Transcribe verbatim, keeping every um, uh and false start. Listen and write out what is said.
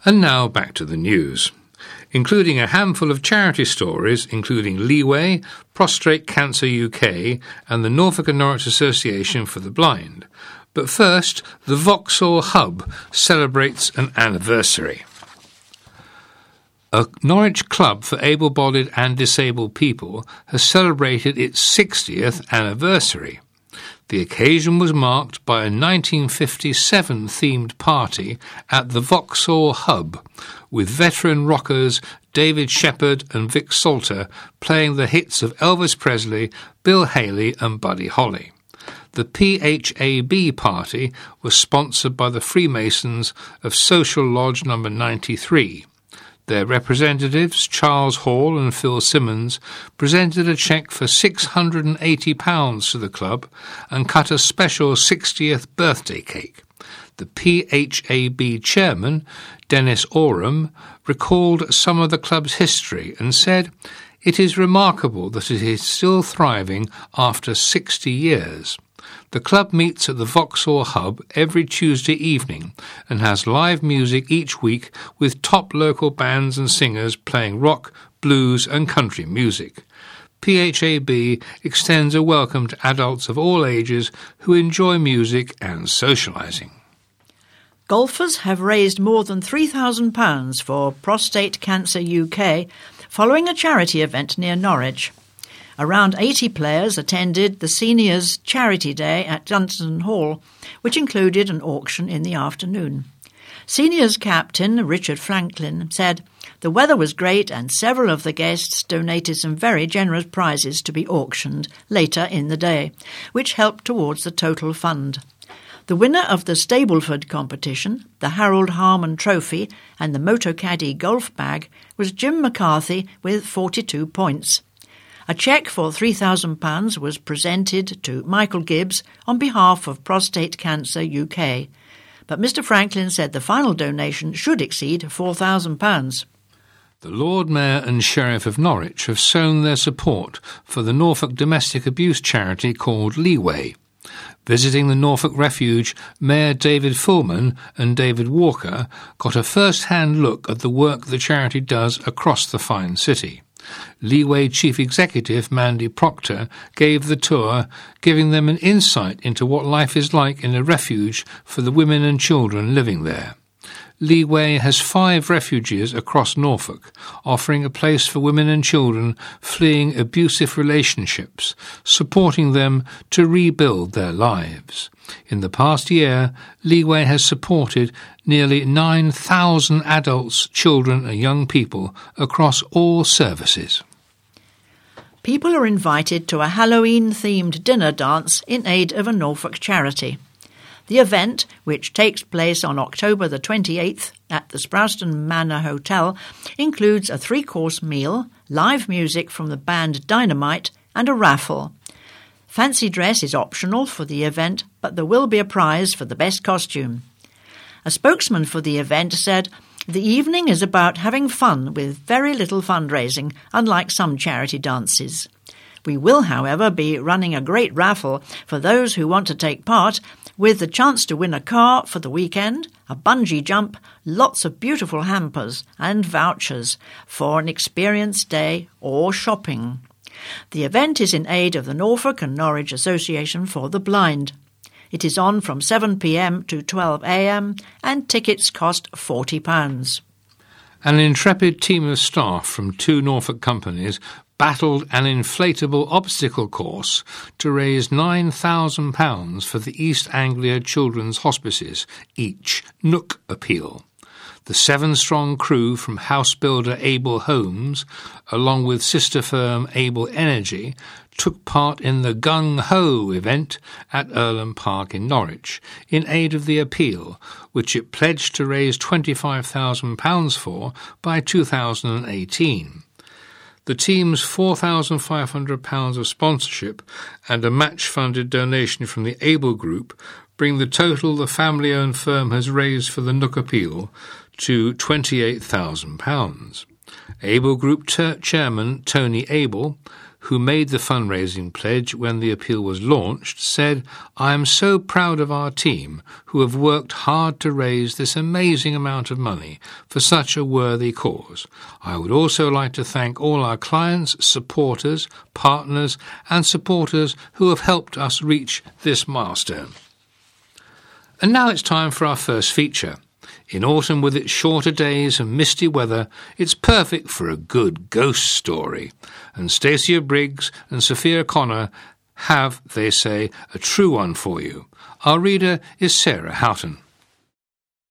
And now back to the news, including a handful of charity stories, including Leeway, Prostate Cancer U K and the Norfolk and Norwich Association for the Blind. But first, the Vauxhall Hub celebrates an anniversary. A Norwich club for able-bodied and disabled people has celebrated its sixtieth anniversary. The occasion was marked by a nineteen fifty-seven themed party at the Vauxhall Hub, with veteran rockers David Shepherd and Vic Salter playing the hits of Elvis Presley, Bill Haley and Buddy Holly. The P H A B party was sponsored by the Freemasons of Social Lodge number ninety-three. Their representatives, Charles Hall and Phil Simmons, presented a cheque for six hundred eighty pounds to the club and cut a special sixtieth birthday cake. The P H A B chairman, Dennis Oram, recalled some of the club's history and said, "It is remarkable that it is still thriving after sixty years. The club meets at the Vauxhall Hub every Tuesday evening and has live music each week with top local bands and singers playing rock, blues and country music. P H A B extends a welcome to adults of all ages who enjoy music and socialising." Golfers have raised more than three thousand pounds for Prostate Cancer U K following a charity event near Norwich. Around eighty players attended the Seniors Charity Day at Dunstan Hall, which included an auction in the afternoon. Seniors captain Richard Franklin said, "The weather was great and several of the guests donated some very generous prizes to be auctioned later in the day, which helped towards the total fund." The winner of the Stableford competition, the Harold Harmon Trophy and the Motocaddy golf bag was Jim McCarthy with forty-two points. A cheque for three thousand pounds was presented to Michael Gibbs on behalf of Prostate Cancer U K, but Mr Franklin said the final donation should exceed four thousand pounds. The Lord Mayor and Sheriff of Norwich have shown their support for the Norfolk domestic abuse charity called Leeway. Visiting the Norfolk Refuge, Mayor David Fullman and David Walker got a first-hand look at the work the charity does across the fine city. Leeway Chief Executive Mandy Proctor gave the tour, giving them an insight into what life is like in a refuge for the women and children living there. Leeway has five refuges across Norfolk, offering a place for women and children fleeing abusive relationships, supporting them to rebuild their lives. In the past year, Leeway has supported nearly nine thousand adults, children and young people across all services. People are invited to a Halloween-themed dinner dance in aid of a Norfolk charity. The event, which takes place on October the twenty-eighth at the Sprowston Manor Hotel, includes a three-course meal, live music from the band Dynamite, and a raffle. Fancy dress is optional for the event, but there will be a prize for the best costume. A spokesman for the event said, "The evening is about having fun with very little fundraising, unlike some charity dances. We will, however, be running a great raffle for those who want to take part, with the chance to win a car for the weekend, a bungee jump, lots of beautiful hampers and vouchers for an experience day or shopping." The event is in aid of the Norfolk and Norwich Association for the Blind. It is on from seven p m to twelve a m and tickets cost forty pounds. An intrepid team of staff from two Norfolk companies battled an inflatable obstacle course to raise nine thousand pounds for the East Anglia Children's Hospices, each Nook appeal. The seven-strong crew from house builder Able Homes, along with sister firm Able Energy, took part in the Gung Ho event at Earlham Park in Norwich in aid of the appeal, which it pledged to raise twenty-five thousand pounds for by two thousand eighteen. The team's four thousand five hundred pounds of sponsorship and a match-funded donation from the Able Group bring the total the family-owned firm has raised for the Nook appeal to twenty-eight thousand pounds. Able Group ter- chairman Tony Able, who made the fundraising pledge when the appeal was launched, said, "I am so proud of our team who have worked hard to raise this amazing amount of money for such a worthy cause. I would also like to thank all our clients, supporters, partners and supporters who have helped us reach this milestone." And now it's time for our first feature. In autumn, with its shorter days and misty weather, it's perfect for a good ghost story. And Stacia Briggs and Sophia Connor have, they say, a true one for you. Our reader is Sarah Houghton.